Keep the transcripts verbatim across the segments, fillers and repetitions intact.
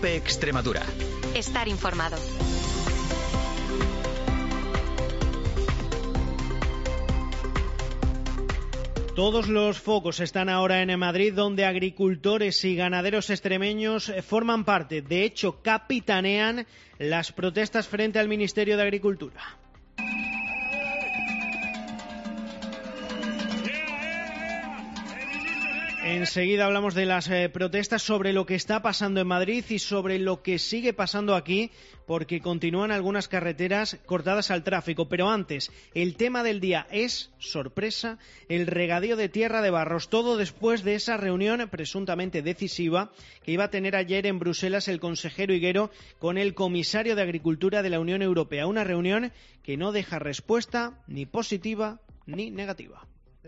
COPE Extremadura. Estar informado. Todos los focos están ahora en Madrid, donde agricultores y ganaderos extremeños forman parte, de hecho capitanean las protestas frente al Ministerio de Agricultura. Enseguida hablamos de las eh, protestas, sobre lo que está pasando en Madrid y sobre lo que sigue pasando aquí, porque continúan algunas carreteras cortadas al tráfico. Pero antes, el tema del día es, sorpresa, el regadío de Tierra de Barros. Todo después de esa reunión presuntamente decisiva que iba a tener ayer en Bruselas el consejero Higuero con el comisario de Agricultura de la Unión Europea. Una reunión que no deja respuesta ni positiva ni negativa.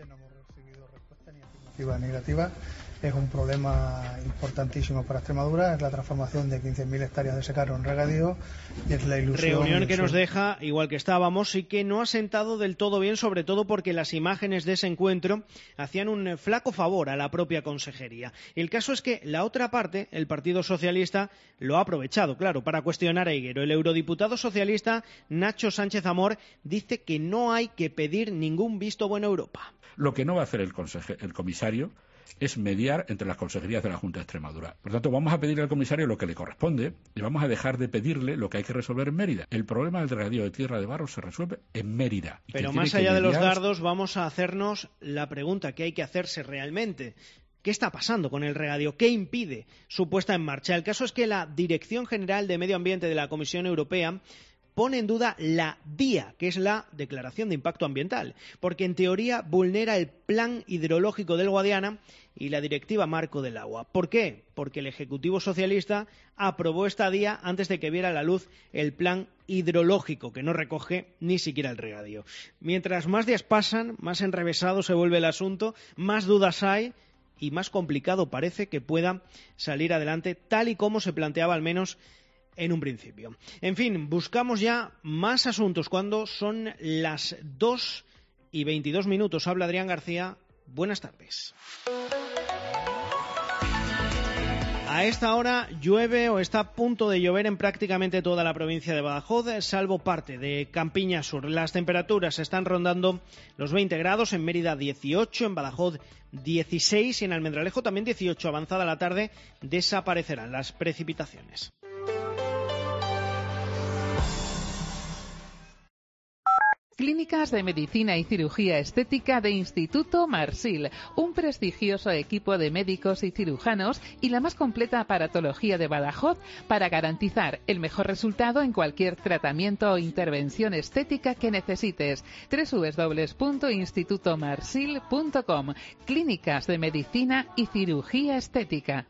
Negativa. Es un problema importantísimo para Extremadura, es la transformación de quince mil hectáreas de secano en regadío y es la ilusión... Reunión que nos deja igual que estábamos y que no ha sentado del todo bien, sobre todo porque las imágenes de ese encuentro hacían un flaco favor a la propia consejería. El caso es que la otra parte, el Partido Socialista, lo ha aprovechado, claro, para cuestionar a Higuero. El eurodiputado socialista Nacho Sánchez Amor dice que no hay que pedir ningún visto bueno a Europa. Lo que no va a hacer el, el comisario es mediar entre las consejerías de la Junta de Extremadura. Por tanto, vamos a pedirle al comisario lo que le corresponde y vamos a dejar de pedirle lo que hay que resolver en Mérida. El problema del regadío de Tierra de Barros se resuelve en Mérida. Pero más allá de los dardos, vamos a hacernos la pregunta que hay que hacerse realmente. ¿Qué está pasando con el regadío? ¿Qué impide su puesta en marcha? El caso es que la Dirección General de Medio Ambiente de la Comisión Europea pone en duda la D I A, que es la Declaración de Impacto Ambiental, porque en teoría vulnera el Plan Hidrológico del Guadiana y la Directiva Marco del Agua. ¿Por qué? Porque el Ejecutivo Socialista aprobó esta D I A antes de que viera la luz el Plan Hidrológico, que no recoge ni siquiera el regadío. Mientras más días pasan, más enrevesado se vuelve el asunto, más dudas hay y más complicado parece que pueda salir adelante, tal y como se planteaba al menos en un principio. En fin, buscamos ya más asuntos cuando son las dos y veintidós minutos. Habla Adrián García. Buenas tardes. A esta hora llueve o está a punto de llover en prácticamente toda la provincia de Badajoz, salvo parte de Campiña Sur. Las temperaturas están rondando los veinte grados, en Mérida dieciocho, en Badajoz dieciséis y en Almendralejo también dieciocho. Avanzada la tarde desaparecerán las precipitaciones. Clínicas de Medicina y Cirugía Estética de Instituto Marsil, un prestigioso equipo de médicos y cirujanos y la más completa aparatología de Badajoz para garantizar el mejor resultado en cualquier tratamiento o intervención estética que necesites. doble u doble u doble u punto instituto marsil punto com. Clínicas de Medicina y Cirugía Estética.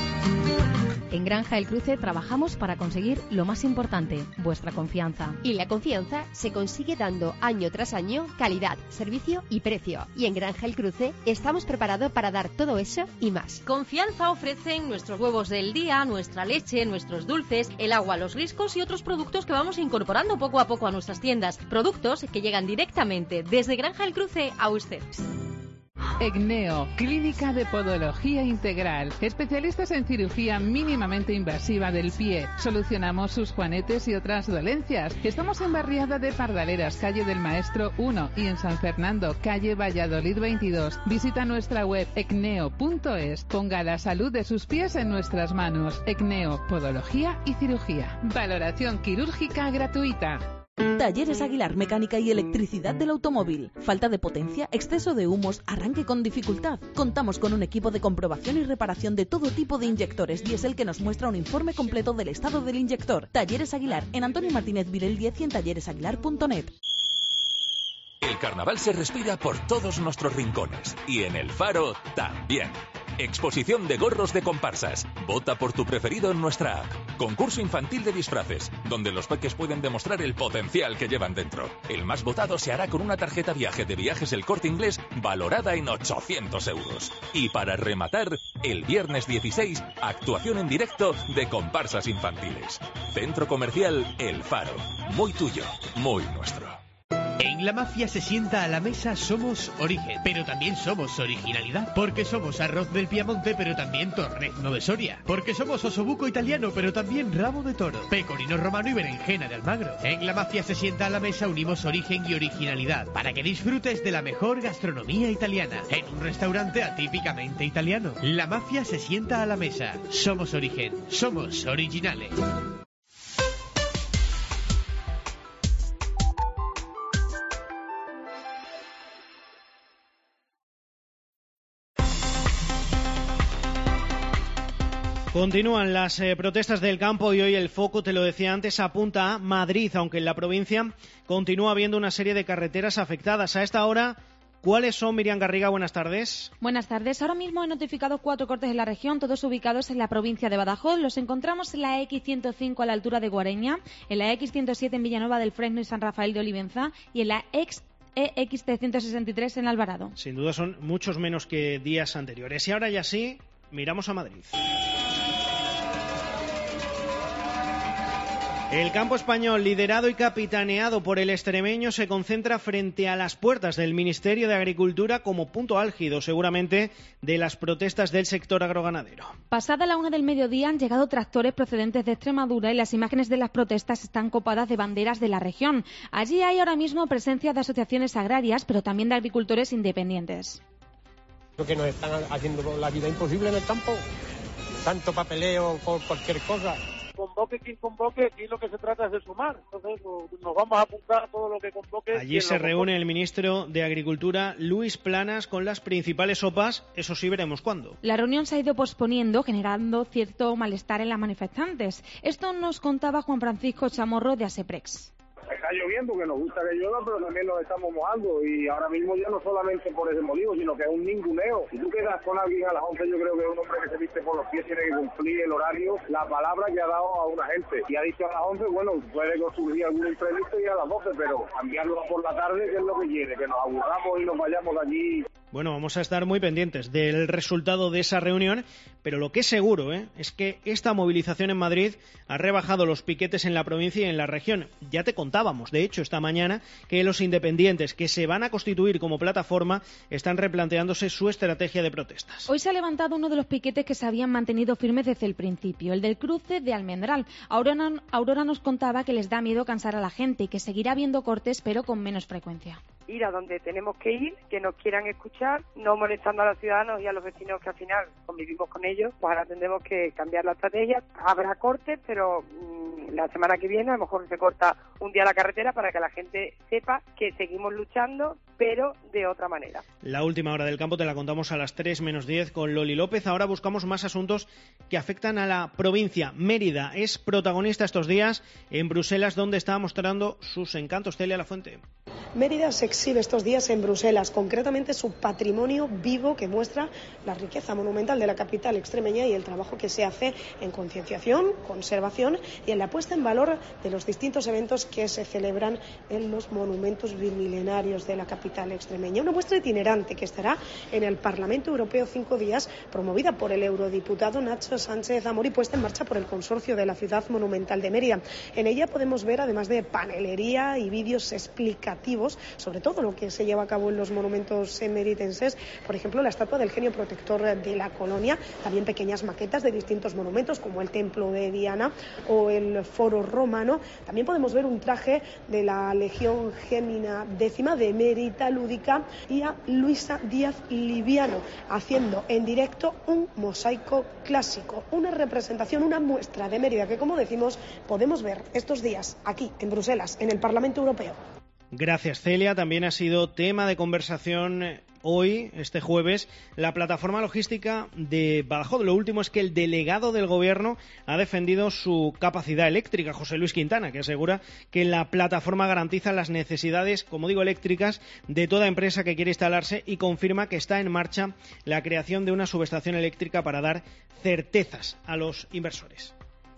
En Granja El Cruce trabajamos para conseguir lo más importante, vuestra confianza. Y la confianza se consigue dando año tras año calidad, servicio y precio. Y en Granja El Cruce estamos preparados para dar todo eso y más. Confianza ofrecen nuestros huevos del día, nuestra leche, nuestros dulces, el agua, los riscos y otros productos que vamos incorporando poco a poco a nuestras tiendas. Productos que llegan directamente desde Granja El Cruce a ustedes. ECNEO, Clínica de Podología Integral. Especialistas en cirugía mínimamente invasiva del pie. Solucionamos sus juanetes y otras dolencias. Estamos en Barriada de Pardaleras, calle del Maestro uno, y en San Fernando, calle Valladolid veintidós. Visita nuestra web ecneo punto es. Ponga la salud de sus pies en nuestras manos. ECNEO, Podología y Cirugía. Valoración quirúrgica gratuita. Talleres Aguilar, mecánica y electricidad del automóvil. Falta de potencia, exceso de humos, arranque con dificultad. Contamos con un equipo de comprobación y reparación de todo tipo de inyectores diésel que nos muestra un informe completo del estado del inyector. Talleres Aguilar, en Antonio Martínez Virel diez y en talleres aguilar punto net. El carnaval se respira por todos nuestros rincones y en el Faro también. Exposición de gorros de comparsas. Vota por tu preferido en nuestra app. Concurso infantil de disfraces, donde los peques pueden demostrar el potencial que llevan dentro. El más votado se hará con una tarjeta viaje de Viajes El Corte Inglés valorada en ochocientos euros. Y para rematar, el viernes dieciséis, actuación en directo de comparsas infantiles. Centro Comercial El Faro. Muy tuyo, muy nuestro. En La Mafia se sienta a la mesa somos origen, pero también somos originalidad, porque somos arroz del Piamonte, pero también torrezno de Soria, porque somos osobuco italiano, pero también rabo de toro, pecorino romano y berenjena de Almagro. En La Mafia se sienta a la mesa unimos origen y originalidad, para que disfrutes de la mejor gastronomía italiana, en un restaurante atípicamente italiano. La Mafia se sienta a la mesa, somos origen, somos originales. Continúan las eh, protestas del campo y hoy el foco, te lo decía antes, apunta a Madrid, aunque en la provincia continúa habiendo una serie de carreteras afectadas. A esta hora, ¿cuáles son, Miriam Garriga? Buenas tardes. Buenas tardes. Ahora mismo he notificado cuatro cortes en la región, todos ubicados en la provincia de Badajoz. Los encontramos en la equis ciento cinco a la altura de Guareña, en la equis ciento siete en Villanueva del Fresno y San Rafael de Olivenza y en la ex E X trescientos sesenta y tres en Alvarado. Sin duda son muchos menos que días anteriores. Y ahora ya sí, miramos a Madrid. El campo español, liderado y capitaneado por el extremeño, se concentra frente a las puertas del Ministerio de Agricultura como punto álgido, seguramente, de las protestas del sector agroganadero. Pasada la una del mediodía han llegado tractores procedentes de Extremadura y las imágenes de las protestas están copadas de banderas de la región. Allí hay ahora mismo presencia de asociaciones agrarias, pero también de agricultores independientes. Lo que nos están haciendo la vida imposible en el campo, tanto papeleo por cualquier cosa. Convoque quien convoque, aquí lo que se trata es de sumar. Entonces nos vamos a apuntar a todo lo que convoque. Allí se reúne el ministro de Agricultura, Luis Planas, con las principales O P As, eso sí veremos cuándo. La reunión se ha ido posponiendo, generando cierto malestar en las manifestantes. Esto nos contaba Juan Francisco Chamorro de Aseprex. Está lloviendo, que nos gusta que llueva, pero también nos estamos mojando y ahora mismo ya no solamente por ese motivo, sino que es un ninguneo. Si tú quedas con alguien a las once, yo creo que un hombre que se viste por los pies tiene que cumplir el horario, la palabra que ha dado a una gente. Y ha dicho a las once, bueno, puede surgir algún imprevisto y a las doce, pero cambiarlo por la tarde, que es lo que quiere, que nos aburramos y nos vayamos de allí. Bueno, vamos a estar muy pendientes del resultado de esa reunión, pero lo que es seguro ¿eh? es que esta movilización en Madrid ha rebajado los piquetes en la provincia y en la región. Ya te contábamos, de hecho, esta mañana, que los independientes que se van a constituir como plataforma están replanteándose su estrategia de protestas. Hoy se ha levantado uno de los piquetes que se habían mantenido firmes desde el principio, el del cruce de Almendral. Aurora, Aurora nos contaba que les da miedo cansar a la gente y que seguirá habiendo cortes, pero con menos frecuencia. Ir a donde tenemos que ir, que nos quieran escuchar, no molestando a los ciudadanos y a los vecinos que al final convivimos con ellos, pues ahora tendremos que cambiar la estrategia. Habrá cortes, pero mmm, la semana que viene a lo mejor se corta un día la carretera para que la gente sepa que seguimos luchando, pero de otra manera. La última hora del campo te la contamos a las tres menos diez con Loli López. Ahora buscamos más asuntos que afectan a la provincia. Mérida es protagonista estos días en Bruselas, donde está mostrando sus encantos. Celia Lafuente. Mérida se exhibe estos días en Bruselas, concretamente su patrimonio vivo que muestra la riqueza monumental de la capital extremeña y el trabajo que se hace en concienciación, conservación y en la puesta en valor de los distintos eventos que se celebran en los monumentos bimilenarios de la capital extremeña. Una muestra itinerante que estará en el Parlamento Europeo cinco días, promovida por el eurodiputado Nacho Sánchez Amor y puesta en marcha por el Consorcio de la Ciudad Monumental de Mérida. En ella podemos ver, además de panelería y vídeos explicativos sobre todo lo que se lleva a cabo en los monumentos meritenses, por ejemplo la estatua del genio protector de la colonia, también pequeñas maquetas de distintos monumentos como el templo de Diana o el foro romano. También podemos ver un traje de la Legión Gémina décima de Mérida Lúdica y a Luisa Díaz Liviano haciendo en directo un mosaico clásico, una representación, una muestra de Mérida que, como decimos, podemos ver estos días aquí en Bruselas, en el Parlamento Europeo. Gracias, Celia. También ha sido tema de conversación hoy, este jueves, la plataforma logística de Badajoz. Lo último es que el delegado del Gobierno ha defendido su capacidad eléctrica, José Luis Quintana, que asegura que la plataforma garantiza las necesidades, como digo, eléctricas de toda empresa que quiere instalarse y confirma que está en marcha la creación de una subestación eléctrica para dar certezas a los inversores.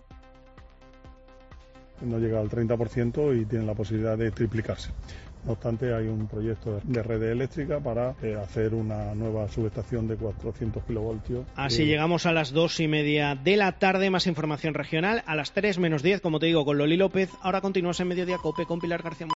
No llega al treinta por ciento y tiene la posibilidad de triplicarse. No obstante, hay un proyecto de red eléctrica para eh, hacer una nueva subestación de cuatrocientos kilovoltios. Así eh... llegamos a las dos y media de la tarde. Más información regional a las tres menos diez, como te digo, con Loli López. Ahora continúas en Mediodía Cope con Pilar García.